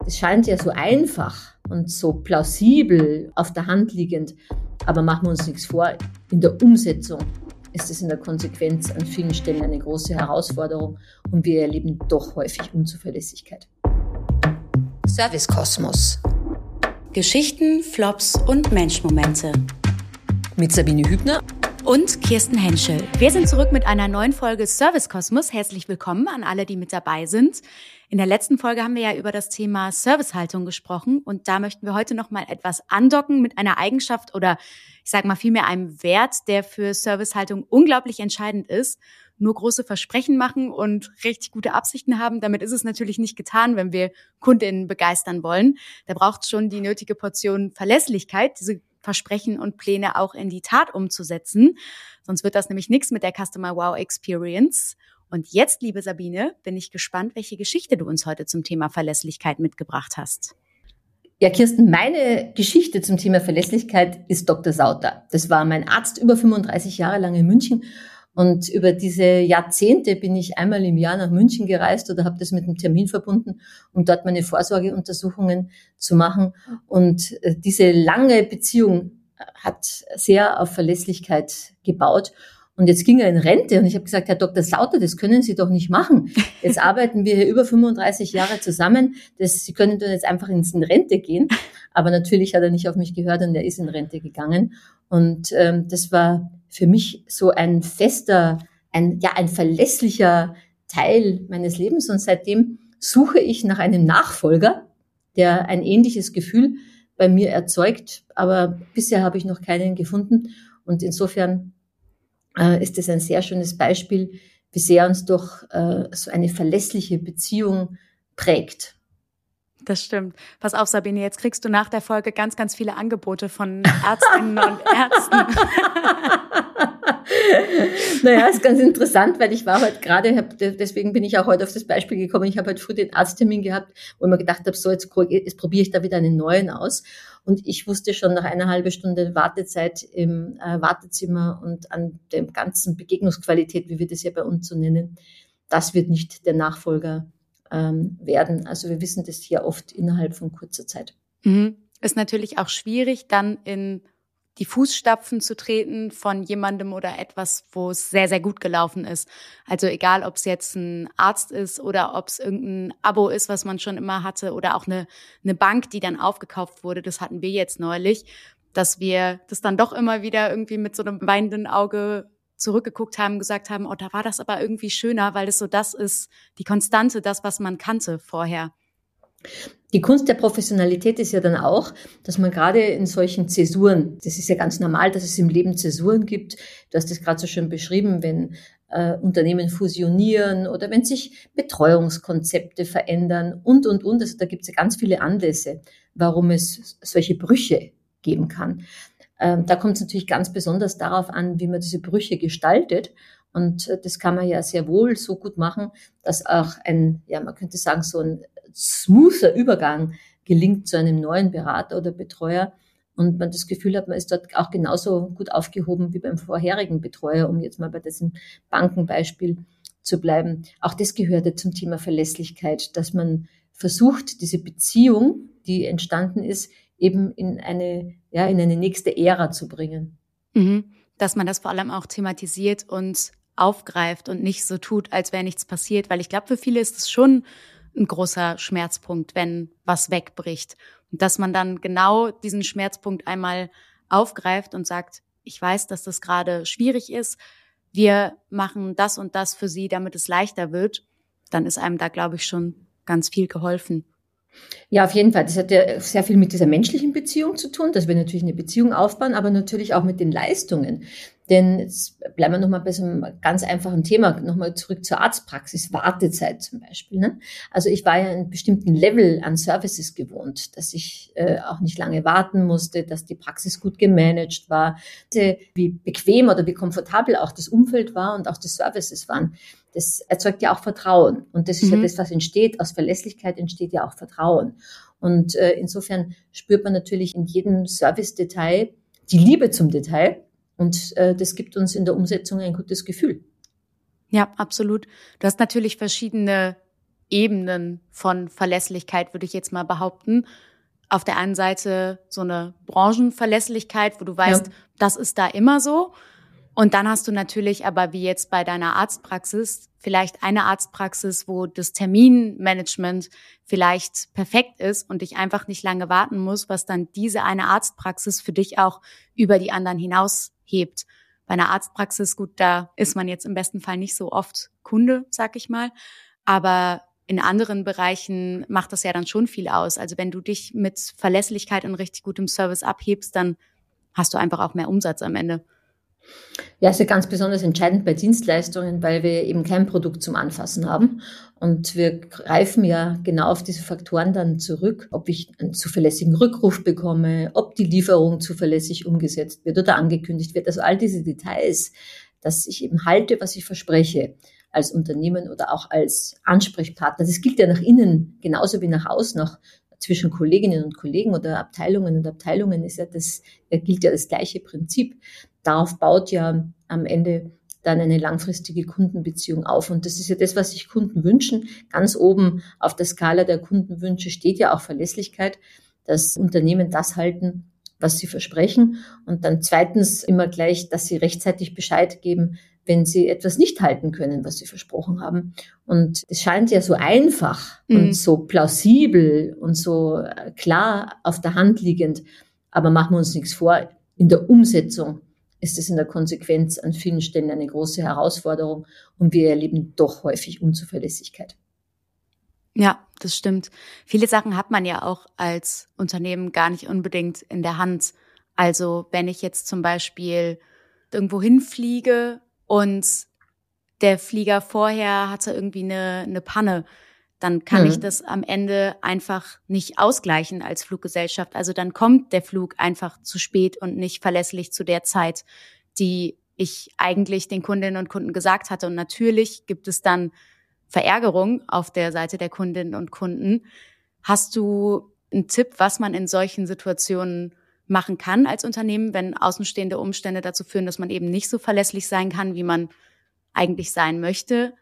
Das scheint ja so einfach und so plausibel auf der Hand liegend. Aber machen wir uns nichts vor, in der Umsetzung ist es in der Konsequenz an vielen Stellen eine große Herausforderung und wir erleben doch häufig Unzuverlässigkeit. Service-Kosmos. Geschichten, Flops und Menschmomente. Mit Sabine Hübner und Kirsten Henschel. Wir sind zurück mit einer neuen Folge Service-Kosmos. Herzlich willkommen an alle, die mit dabei sind. In der letzten Folge haben wir ja über das Thema Servicehaltung gesprochen und da möchten wir heute noch mal etwas andocken mit einer Eigenschaft oder ich sage mal vielmehr einem Wert, der für Servicehaltung unglaublich entscheidend ist. Nur große Versprechen machen und richtig gute Absichten haben, damit ist es natürlich nicht getan, wenn wir KundInnen begeistern wollen. Da braucht es schon die nötige Portion Verlässlichkeit, diese Versprechen und Pläne auch in die Tat umzusetzen. Sonst wird das nämlich nichts mit der Customer Wow Experience. Und jetzt, liebe Sabine, bin ich gespannt, welche Geschichte du uns heute zum Thema Verlässlichkeit mitgebracht hast. Ja, Kirsten, meine Geschichte zum Thema Verlässlichkeit ist Dr. Sauter. Das war mein Arzt über 35 Jahre lang in München. Und über diese Jahrzehnte bin ich einmal im Jahr nach München gereist oder habe das mit einem Termin verbunden, um dort meine Vorsorgeuntersuchungen zu machen. Und diese lange Beziehung hat sehr auf Verlässlichkeit gebaut. Und jetzt ging er in Rente und ich habe gesagt, Herr Dr. Sauter, das können Sie doch nicht machen. Jetzt arbeiten wir hier über 35 Jahre zusammen. Sie können doch jetzt einfach in Rente gehen. Aber natürlich hat er nicht auf mich gehört und er ist in Rente gegangen. Und das war für mich so ein fester, ein verlässlicher Teil meines Lebens. Und seitdem suche ich nach einem Nachfolger, der ein ähnliches Gefühl bei mir erzeugt. Aber bisher habe ich noch keinen gefunden. Und insofern ist es ein sehr schönes Beispiel, wie sehr uns doch so eine verlässliche Beziehung prägt. Das stimmt. Pass auf, Sabine, jetzt kriegst du nach der Folge ganz, ganz viele Angebote von Ärztinnen und Ärzten. Naja, ist ganz interessant, weil ich war heute gerade, deswegen bin ich auch heute auf das Beispiel gekommen, ich habe heute früh den Arzttermin gehabt, wo ich mir gedacht habe, so jetzt probiere ich da wieder einen neuen aus. Und ich wusste schon nach einer halben Stunde Wartezeit im Wartezimmer und an der ganzen Begegnungsqualität, wie wir das ja bei uns so nennen, das wird nicht der Nachfolger werden. Also wir wissen das hier oft innerhalb von kurzer Zeit. Ist natürlich auch schwierig, dann in die Fußstapfen zu treten von jemandem oder etwas, wo es sehr, sehr gut gelaufen ist. Also egal, ob es jetzt ein Arzt ist oder ob es irgendein Abo ist, was man schon immer hatte oder auch eine Bank, die dann aufgekauft wurde. Das hatten wir jetzt neulich, dass wir das dann doch immer wieder irgendwie mit so einem weinenden Auge zurückgeguckt haben, gesagt haben, oh, da war das aber irgendwie schöner, weil das so das ist, die Konstante, das, was man kannte vorher. Die Kunst der Professionalität ist ja dann auch, dass man gerade in solchen Zäsuren, das ist ja ganz normal, dass es im Leben Zäsuren gibt, du hast das gerade so schön beschrieben, wenn Unternehmen fusionieren oder wenn sich Betreuungskonzepte verändern und. Also da gibt es ja ganz viele Anlässe, warum es solche Brüche geben kann. Da kommt es natürlich ganz besonders darauf an, wie man diese Brüche gestaltet. Und das kann man ja sehr wohl so gut machen, dass auch man könnte sagen, so ein smoother Übergang gelingt zu einem neuen Berater oder Betreuer und man das Gefühl hat, man ist dort auch genauso gut aufgehoben wie beim vorherigen Betreuer, um jetzt mal bei diesem Bankenbeispiel zu bleiben. Auch das gehörte zum Thema Verlässlichkeit, dass man versucht, diese Beziehung, die entstanden ist, eben in eine nächste Ära zu bringen. Dass man das vor allem auch thematisiert und aufgreift und nicht so tut, als wäre nichts passiert, weil ich glaube, für viele ist es schon ein großer Schmerzpunkt, wenn was wegbricht. Und dass man dann genau diesen Schmerzpunkt einmal aufgreift und sagt, ich weiß, dass das gerade schwierig ist, wir machen das und das für Sie, damit es leichter wird, dann ist einem da, glaube ich, schon ganz viel geholfen. Ja, auf jeden Fall. Das hat ja sehr viel mit dieser menschlichen Beziehung zu tun, dass wir natürlich eine Beziehung aufbauen, aber natürlich auch mit den Leistungen. Denn jetzt bleiben wir nochmal bei so einem ganz einfachen Thema, nochmal zurück zur Arztpraxis, Wartezeit zum Beispiel. Ne? Also ich war ja einen bestimmten Level an Services gewohnt, dass ich auch nicht lange warten musste, dass die Praxis gut gemanagt war, wie bequem oder wie komfortabel auch das Umfeld war und auch die Services waren. Das erzeugt ja auch Vertrauen. Und das ist ja das, was entsteht. Aus Verlässlichkeit entsteht ja auch Vertrauen. Und insofern spürt man natürlich in jedem Service-Detail die Liebe zum Detail. Und das gibt uns in der Umsetzung ein gutes Gefühl. Ja, absolut. Du hast natürlich verschiedene Ebenen von Verlässlichkeit, würde ich jetzt mal behaupten. Auf der einen Seite so eine Branchenverlässlichkeit, wo du weißt, das ist da immer so. Und dann hast du natürlich aber, wie jetzt bei deiner Arztpraxis, vielleicht eine Arztpraxis, wo das Terminmanagement vielleicht perfekt ist und dich einfach nicht lange warten muss, was dann diese eine Arztpraxis für dich auch über die anderen hinaus hebt. Bei einer Arztpraxis, gut, da ist man jetzt im besten Fall nicht so oft Kunde, sag ich mal. Aber in anderen Bereichen macht das ja dann schon viel aus. Also wenn du dich mit Verlässlichkeit und richtig gutem Service abhebst, dann hast du einfach auch mehr Umsatz am Ende. Ja, ist ja ganz besonders entscheidend bei Dienstleistungen, weil wir eben kein Produkt zum Anfassen haben. Und wir greifen ja genau auf diese Faktoren dann zurück, ob ich einen zuverlässigen Rückruf bekomme, ob die Lieferung zuverlässig umgesetzt wird oder angekündigt wird. Also all diese Details, dass ich eben halte, was ich verspreche, als Unternehmen oder auch als Ansprechpartner. Das gilt ja nach innen genauso wie nach außen, auch zwischen Kolleginnen und Kollegen oder Abteilungen und Abteilungen gilt ja das gleiche Prinzip. Darauf baut ja am Ende dann eine langfristige Kundenbeziehung auf. Und das ist ja das, was sich Kunden wünschen. Ganz oben auf der Skala der Kundenwünsche steht ja auch Verlässlichkeit, dass Unternehmen das halten, was sie versprechen. Und dann zweitens immer gleich, dass sie rechtzeitig Bescheid geben, wenn sie etwas nicht halten können, was sie versprochen haben. Und es scheint ja so einfach und so plausibel und so klar auf der Hand liegend. Aber machen wir uns nichts vor, in der Umsetzung ist es in der Konsequenz an vielen Stellen eine große Herausforderung und wir erleben doch häufig Unzuverlässigkeit. Ja, das stimmt. Viele Sachen hat man ja auch als Unternehmen gar nicht unbedingt in der Hand. Also wenn ich jetzt zum Beispiel irgendwo hinfliege und der Flieger vorher hatte irgendwie eine Panne, dann kann ich das am Ende einfach nicht ausgleichen als Fluggesellschaft. Also dann kommt der Flug einfach zu spät und nicht verlässlich zu der Zeit, die ich eigentlich den Kundinnen und Kunden gesagt hatte. Und natürlich gibt es dann Verärgerung auf der Seite der Kundinnen und Kunden. Hast du einen Tipp, was man in solchen Situationen machen kann als Unternehmen, wenn außenstehende Umstände dazu führen, dass man eben nicht so verlässlich sein kann, wie man eigentlich sein möchte?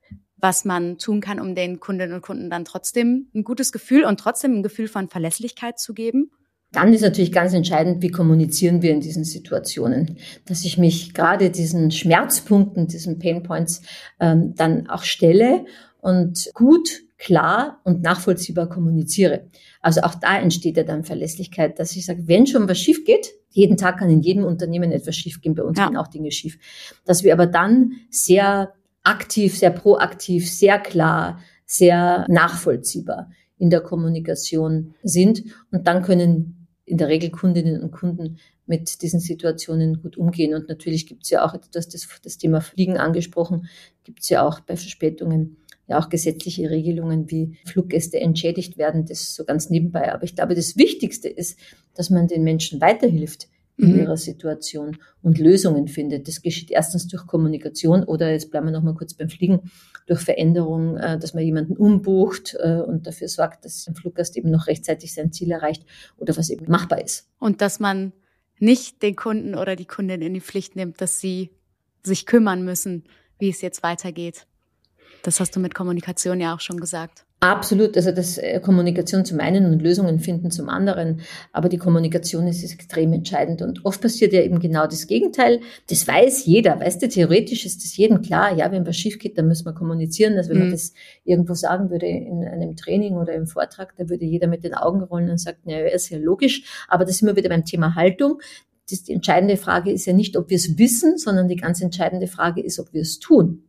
Was man tun kann, um den Kundinnen und Kunden dann trotzdem ein gutes Gefühl und trotzdem ein Gefühl von Verlässlichkeit zu geben? Dann ist natürlich ganz entscheidend, wie kommunizieren wir in diesen Situationen, dass ich mich gerade diesen Schmerzpunkten, diesen Painpoints dann auch stelle und gut, klar und nachvollziehbar kommuniziere. Also auch da entsteht ja dann Verlässlichkeit, dass ich sage, wenn schon was schief geht, jeden Tag kann in jedem Unternehmen etwas schief gehen, bei uns gehen auch Dinge schief, dass wir aber dann sehr aktiv, sehr proaktiv, sehr klar, sehr nachvollziehbar in der Kommunikation sind. Und dann können in der Regel Kundinnen und Kunden mit diesen Situationen gut umgehen. Und natürlich gibt es ja auch, du hast das Thema Fliegen angesprochen, gibt es ja auch bei Verspätungen ja auch gesetzliche Regelungen, wie Fluggäste entschädigt werden. Das ist so ganz nebenbei. Aber ich glaube, das Wichtigste ist, dass man den Menschen weiterhilft in ihrer Situation und Lösungen findet. Das geschieht erstens durch Kommunikation oder, jetzt bleiben wir noch mal kurz beim Fliegen, durch Veränderung, dass man jemanden umbucht und dafür sorgt, dass ein Fluggast eben noch rechtzeitig sein Ziel erreicht oder was eben machbar ist. Und dass man nicht den Kunden oder die Kundin in die Pflicht nimmt, dass sie sich kümmern müssen, wie es jetzt weitergeht. Das hast du mit Kommunikation ja auch schon gesagt. Absolut, also das Kommunikation zum einen und Lösungen finden zum anderen, aber die Kommunikation ist extrem entscheidend und oft passiert ja eben genau das Gegenteil. Das weiß jeder, weißt du, theoretisch ist das jedem klar, ja, wenn was schief geht, dann müssen wir kommunizieren. Also wenn man das irgendwo sagen würde in einem Training oder im Vortrag, da würde jeder mit den Augen rollen und sagt, ja, ist ja logisch, aber das sind wir wieder beim Thema Haltung. Die entscheidende Frage ist ja nicht, ob wir es wissen, sondern die ganz entscheidende Frage ist, ob wir es tun.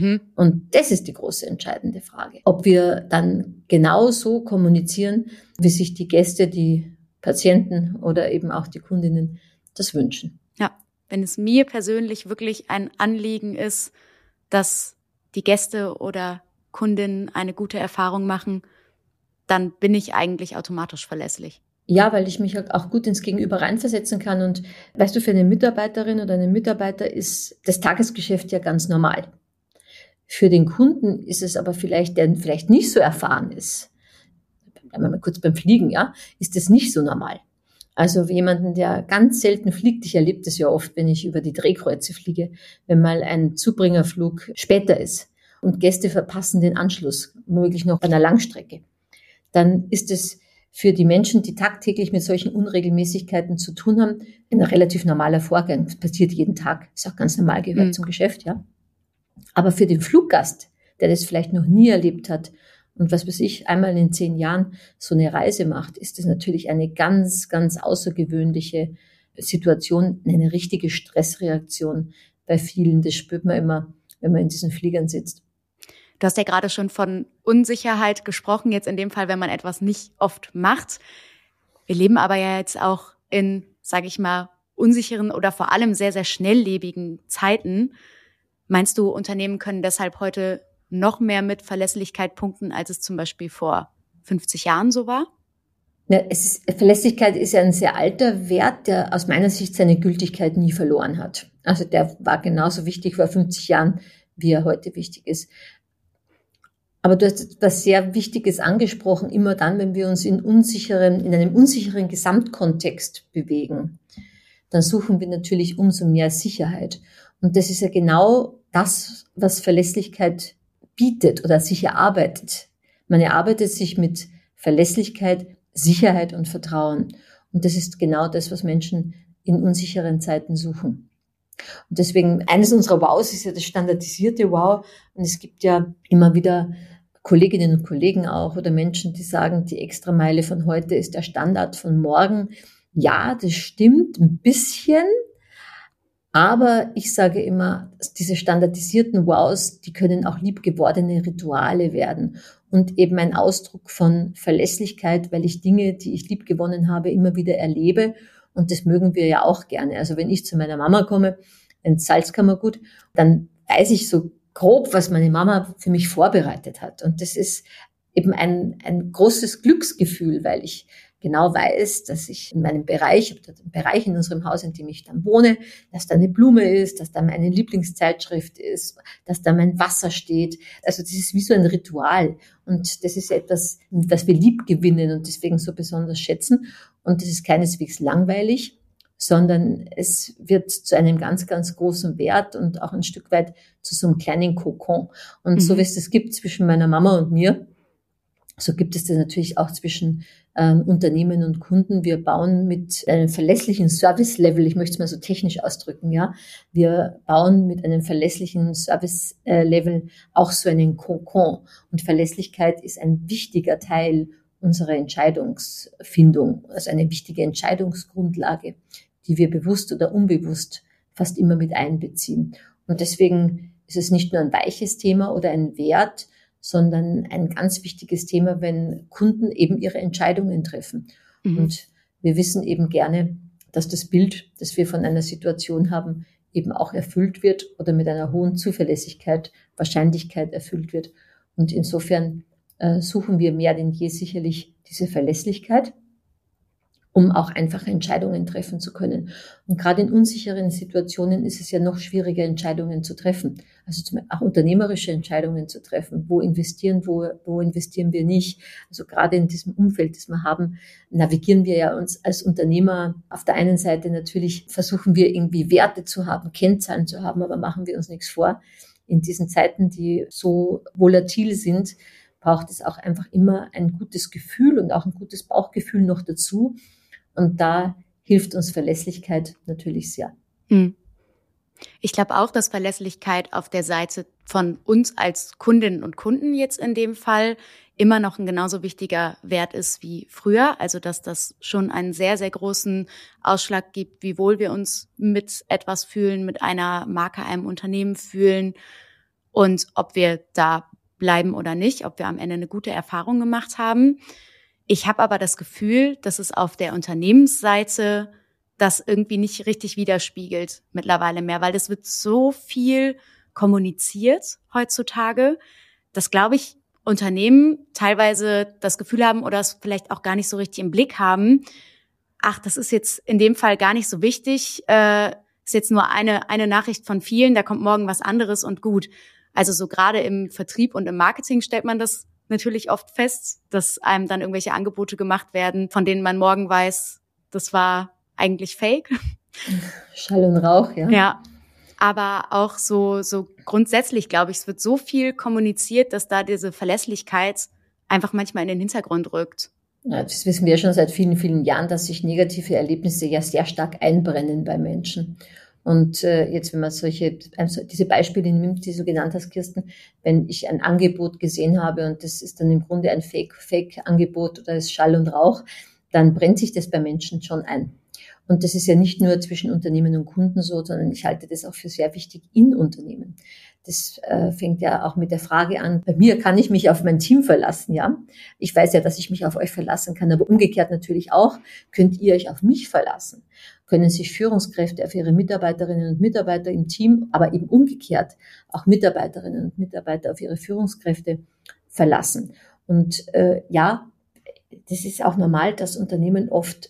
Und das ist die große entscheidende Frage. Ob wir dann genauso kommunizieren, wie sich die Gäste, die Patienten oder eben auch die Kundinnen das wünschen. Ja, wenn es mir persönlich wirklich ein Anliegen ist, dass die Gäste oder Kundinnen eine gute Erfahrung machen, dann bin ich eigentlich automatisch verlässlich. Ja, weil ich mich auch gut ins Gegenüber reinversetzen kann. Und weißt du, für eine Mitarbeiterin oder einen Mitarbeiter ist das Tagesgeschäft ja ganz normal. Für den Kunden ist es aber vielleicht, der vielleicht nicht so erfahren ist, bleiben wir mal kurz beim Fliegen, ja, ist das nicht so normal. Also jemanden, der ganz selten fliegt, ich erlebe das ja oft, wenn ich über die Drehkreuze fliege, wenn mal ein Zubringerflug später ist und Gäste verpassen den Anschluss, womöglich noch bei einer Langstrecke, dann ist es für die Menschen, die tagtäglich mit solchen Unregelmäßigkeiten zu tun haben, ein relativ normaler Vorgang. Das passiert jeden Tag, ist auch ganz normal, gehört zum Geschäft, ja. Aber für den Fluggast, der das vielleicht noch nie erlebt hat und was weiß ich, einmal in 10 Jahren so eine Reise macht, ist das natürlich eine ganz, ganz außergewöhnliche Situation, eine richtige Stressreaktion bei vielen. Das spürt man immer, wenn man in diesen Fliegern sitzt. Du hast ja gerade schon von Unsicherheit gesprochen, jetzt in dem Fall, wenn man etwas nicht oft macht. Wir leben aber ja jetzt auch in, sage ich mal, unsicheren oder vor allem sehr, sehr schnelllebigen Zeiten. Meinst du, Unternehmen können deshalb heute noch mehr mit Verlässlichkeit punkten, als es zum Beispiel vor 50 Jahren so war? Ja, Verlässlichkeit ist ja ein sehr alter Wert, der aus meiner Sicht seine Gültigkeit nie verloren hat. Also der war genauso wichtig vor 50 Jahren, wie er heute wichtig ist. Aber du hast etwas sehr Wichtiges angesprochen, immer dann, wenn wir uns in einem unsicheren Gesamtkontext bewegen, dann suchen wir natürlich umso mehr Sicherheit. Und das ist ja genau das, was Verlässlichkeit bietet oder sich erarbeitet. Man erarbeitet sich mit Verlässlichkeit, Sicherheit und Vertrauen. Und das ist genau das, was Menschen in unsicheren Zeiten suchen. Und deswegen, eines unserer Wows ist ja das standardisierte Wow. Und es gibt ja immer wieder Kolleginnen und Kollegen auch oder Menschen, die sagen, die Extrameile von heute ist der Standard von morgen. Ja, das stimmt ein bisschen. Aber ich sage immer, diese standardisierten Wows, die können auch liebgewordene Rituale werden und eben ein Ausdruck von Verlässlichkeit, weil ich Dinge, die ich liebgewonnen habe, immer wieder erlebe. Und das mögen wir ja auch gerne. Also wenn ich zu meiner Mama komme, ins Salzkammergut, dann weiß ich so grob, was meine Mama für mich vorbereitet hat. Und das ist eben ein großes Glücksgefühl, weil ich genau weiß, dass ich in meinem Bereich, ich habe einen Bereich in unserem Haus, in dem ich dann wohne, dass da eine Blume ist, dass da meine Lieblingszeitschrift ist, dass da mein Wasser steht. Also das ist wie so ein Ritual. Und das ist etwas, das wir lieb gewinnen und deswegen so besonders schätzen. Und das ist keineswegs langweilig, sondern es wird zu einem ganz, ganz großen Wert und auch ein Stück weit zu so einem kleinen Kokon. Und so wie es das gibt zwischen meiner Mama und mir, so gibt es das natürlich auch zwischen Unternehmen und Kunden. Wir bauen mit einem verlässlichen Service-Level, ich möchte es mal so technisch ausdrücken, ja, wir bauen mit einem verlässlichen Service-Level auch so einen Kokon. Und Verlässlichkeit ist ein wichtiger Teil unserer Entscheidungsfindung, also eine wichtige Entscheidungsgrundlage, die wir bewusst oder unbewusst fast immer mit einbeziehen. Und deswegen ist es nicht nur ein weiches Thema oder ein Wert, sondern ein ganz wichtiges Thema, wenn Kunden eben ihre Entscheidungen treffen. Und wir wissen eben gerne, dass das Bild, das wir von einer Situation haben, eben auch erfüllt wird oder mit einer hohen Zuverlässigkeit, Wahrscheinlichkeit erfüllt wird. Und insofern suchen wir mehr denn je sicherlich diese Verlässlichkeit, um auch einfache Entscheidungen treffen zu können. Und gerade in unsicheren Situationen ist es ja noch schwieriger, Entscheidungen zu treffen. Also auch unternehmerische Entscheidungen zu treffen. Wo investieren wir nicht? Also gerade in diesem Umfeld, das wir haben, navigieren wir ja uns als Unternehmer. Auf der einen Seite natürlich versuchen wir irgendwie Werte zu haben, Kennzahlen zu haben, aber machen wir uns nichts vor. In diesen Zeiten, die so volatil sind, braucht es auch einfach immer ein gutes Gefühl und auch ein gutes Bauchgefühl noch dazu. Und da hilft uns Verlässlichkeit natürlich sehr. Ich glaube auch, dass Verlässlichkeit auf der Seite von uns als Kundinnen und Kunden jetzt in dem Fall immer noch ein genauso wichtiger Wert ist wie früher. Also dass das schon einen sehr, sehr großen Ausschlag gibt, wie wohl wir uns mit etwas fühlen, mit einer Marke, einem Unternehmen fühlen und ob wir da bleiben oder nicht, ob wir am Ende eine gute Erfahrung gemacht haben. Ich habe aber das Gefühl, dass es auf der Unternehmensseite das irgendwie nicht richtig widerspiegelt mittlerweile mehr, weil das wird so viel kommuniziert heutzutage, dass, glaube ich, Unternehmen teilweise das Gefühl haben oder es vielleicht auch gar nicht so richtig im Blick haben, ach, das ist jetzt in dem Fall gar nicht so wichtig, ist jetzt nur eine Nachricht von vielen, da kommt morgen was anderes und gut. Also so gerade im Vertrieb und im Marketing stellt man das natürlich oft fest, dass einem dann irgendwelche Angebote gemacht werden, von denen man morgen weiß, das war eigentlich fake. Schall und Rauch, ja. Ja. Aber auch so grundsätzlich, glaube ich, es wird so viel kommuniziert, dass da diese Verlässlichkeit einfach manchmal in den Hintergrund rückt. Ja, das wissen wir schon seit vielen, vielen Jahren, dass sich negative Erlebnisse ja sehr stark einbrennen bei Menschen. Und jetzt, wenn man diese Beispiele nimmt, die du genannt hast, Kirsten, wenn ich ein Angebot gesehen habe und das ist dann im Grunde ein Fake-Angebot oder ist Schall und Rauch, dann brennt sich das bei Menschen schon ein. Und das ist ja nicht nur zwischen Unternehmen und Kunden so, sondern ich halte das auch für sehr wichtig in Unternehmen. Das fängt ja auch mit der Frage an, bei mir kann ich mich auf mein Team verlassen, ja. Ich weiß ja, dass ich mich auf euch verlassen kann, aber umgekehrt natürlich auch, könnt ihr euch auf mich verlassen? Können sich Führungskräfte auf ihre Mitarbeiterinnen und Mitarbeiter im Team, aber eben umgekehrt auch Mitarbeiterinnen und Mitarbeiter auf ihre Führungskräfte verlassen? Und ja, das ist auch normal, dass Unternehmen oft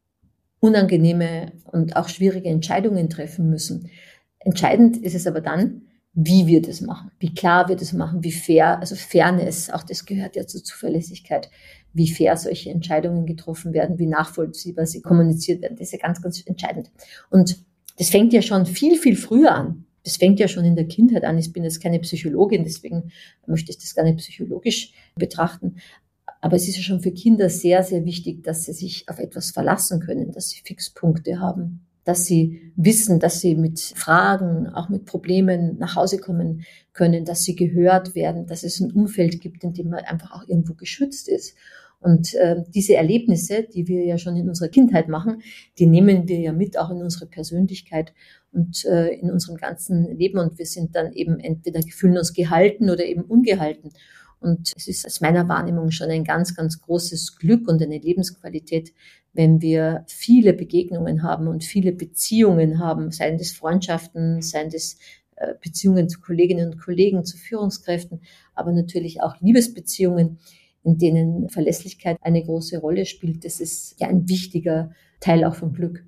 unangenehme und auch schwierige Entscheidungen treffen müssen. Entscheidend ist es aber dann, wie wir das machen, wie klar wir das machen, wie fair, also Fairness, auch das gehört ja zur Zuverlässigkeit, wie fair solche Entscheidungen getroffen werden, wie nachvollziehbar sie kommuniziert werden. Das ist ja ganz, ganz entscheidend. Und das fängt ja schon viel, viel früher an. Das fängt ja schon in der Kindheit an. Ich bin jetzt keine Psychologin, deswegen möchte ich das gar nicht psychologisch betrachten. Aber es ist ja schon für Kinder sehr, sehr wichtig, dass sie sich auf etwas verlassen können, dass sie Fixpunkte haben, dass sie wissen, dass sie mit Fragen, auch mit Problemen nach Hause kommen können, dass sie gehört werden, dass es ein Umfeld gibt, in dem man einfach auch irgendwo geschützt ist. Und diese Erlebnisse, die wir ja schon in unserer Kindheit machen, die nehmen wir ja mit auch in unsere Persönlichkeit und in unserem ganzen Leben. Und wir sind dann eben entweder fühlen uns gehalten oder eben ungehalten. Und es ist aus meiner Wahrnehmung schon ein ganz, ganz großes Glück und eine Lebensqualität, wenn wir viele Begegnungen haben und viele Beziehungen haben, seien das Freundschaften, seien das Beziehungen zu Kolleginnen und Kollegen, zu Führungskräften, aber natürlich auch Liebesbeziehungen, in denen Verlässlichkeit eine große Rolle spielt. Das ist ja ein wichtiger Teil auch vom Glück.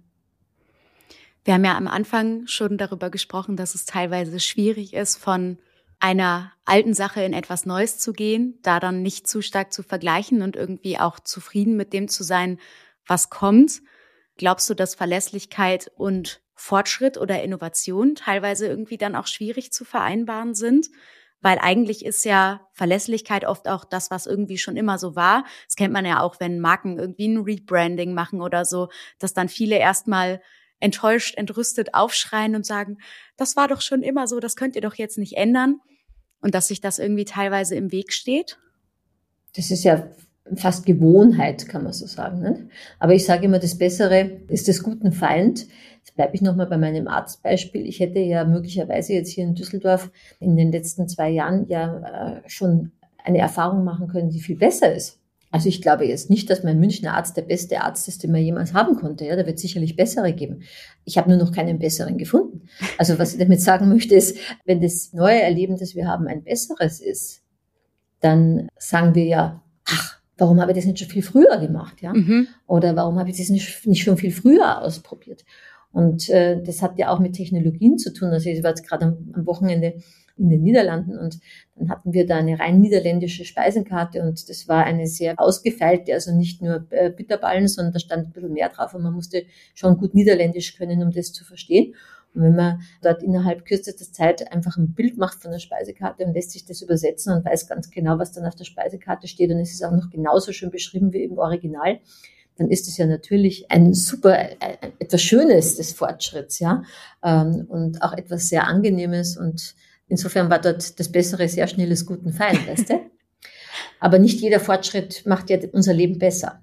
Wir haben ja am Anfang schon darüber gesprochen, dass es teilweise schwierig ist, von einer alten Sache in etwas Neues zu gehen, da dann nicht zu stark zu vergleichen und irgendwie auch zufrieden mit dem zu sein, was kommt. Glaubst du, dass Verlässlichkeit und Fortschritt oder Innovation teilweise irgendwie dann auch schwierig zu vereinbaren sind? Weil eigentlich ist ja Verlässlichkeit oft auch das, was irgendwie schon immer so war. Das kennt man ja auch, wenn Marken irgendwie ein Rebranding machen oder so, dass dann viele erstmal enttäuscht, entrüstet aufschreien und sagen, das war doch schon immer so, das könnt ihr doch jetzt nicht ändern. Und dass sich das irgendwie teilweise im Weg steht? Das ist ja fast Gewohnheit, kann man so sagen. Nicht? Aber ich sage immer, das Bessere ist des guten Feind. Jetzt bleibe ich nochmal bei meinem Arztbeispiel. Ich hätte ja möglicherweise jetzt hier in Düsseldorf in den letzten 2 Jahren ja schon eine Erfahrung machen können, die viel besser ist. Also ich glaube jetzt nicht, dass mein Münchner Arzt der beste Arzt ist, den man jemals haben konnte. Ja, da wird sicherlich bessere geben. Ich habe nur noch keinen besseren gefunden. Also was ich damit sagen möchte ist, wenn das neue Erleben, das wir haben, ein besseres ist, dann sagen wir ja, ach, warum habe ich das nicht schon viel früher gemacht? Ja? Oder warum habe ich das nicht schon viel früher ausprobiert? Und das hat ja auch mit Technologien zu tun. Also ich war jetzt gerade am Wochenende in den Niederlanden und dann hatten wir da eine rein niederländische Speisenkarte und das war eine sehr ausgefeilte, also nicht nur Bitterballen, sondern da stand ein bisschen mehr drauf und man musste schon gut Niederländisch können, um das zu verstehen. Und wenn man dort innerhalb kürzester Zeit einfach ein Bild macht von der Speisekarte und lässt sich das übersetzen und weiß ganz genau, was dann auf der Speisekarte steht und es ist auch noch genauso schön beschrieben wie im Original, dann ist es ja natürlich ein super, etwas Schönes des Fortschritts, ja, und auch etwas sehr Angenehmes und insofern war dort das Bessere sehr schnelles guten Feind, weißt du? Aber nicht jeder Fortschritt macht ja unser Leben besser.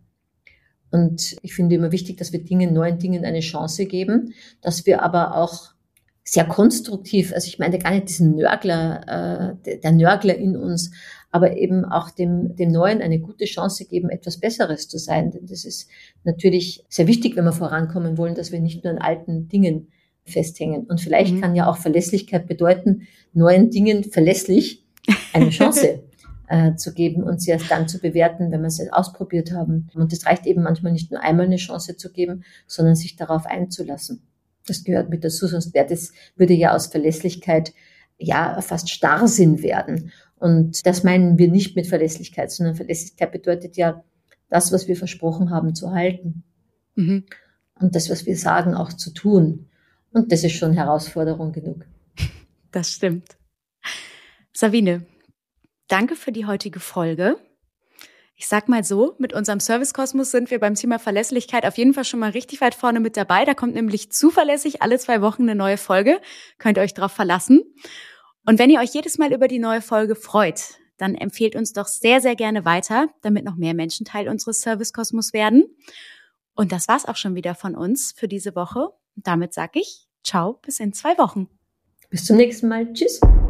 Und ich finde immer wichtig, dass wir neuen Dingen eine Chance geben, dass wir aber auch sehr konstruktiv, also ich meine gar nicht diesen Nörgler, der Nörgler in uns, aber eben auch dem Neuen eine gute Chance geben, etwas Besseres zu sein. Denn das ist natürlich sehr wichtig, wenn wir vorankommen wollen, dass wir nicht nur an alten Dingen festhängen. Und vielleicht kann ja auch Verlässlichkeit bedeuten, neuen Dingen verlässlich eine Chance zu geben und sie erst dann zu bewerten, wenn wir sie ausprobiert haben. Und es reicht eben manchmal nicht nur einmal eine Chance zu geben, sondern sich darauf einzulassen. Das gehört mit dazu, sonst würde ja aus Verlässlichkeit ja fast Starrsinn werden. Und das meinen wir nicht mit Verlässlichkeit, sondern Verlässlichkeit bedeutet ja, das, was wir versprochen haben, zu halten. Und das, was wir sagen, auch zu tun. Und das ist schon Herausforderung genug. Das stimmt. Sabine, danke für die heutige Folge. Ich sag mal so, mit unserem Service-Kosmos sind wir beim Thema Verlässlichkeit auf jeden Fall schon mal richtig weit vorne mit dabei. Da kommt nämlich zuverlässig alle 2 Wochen eine neue Folge. Könnt ihr euch drauf verlassen. Und wenn ihr euch jedes Mal über die neue Folge freut, dann empfehlt uns doch sehr, sehr gerne weiter, damit noch mehr Menschen Teil unseres Service-Kosmos werden. Und das war's auch schon wieder von uns für diese Woche. Und damit sage ich ciao, bis in 2 Wochen. Bis zum nächsten Mal. Tschüss.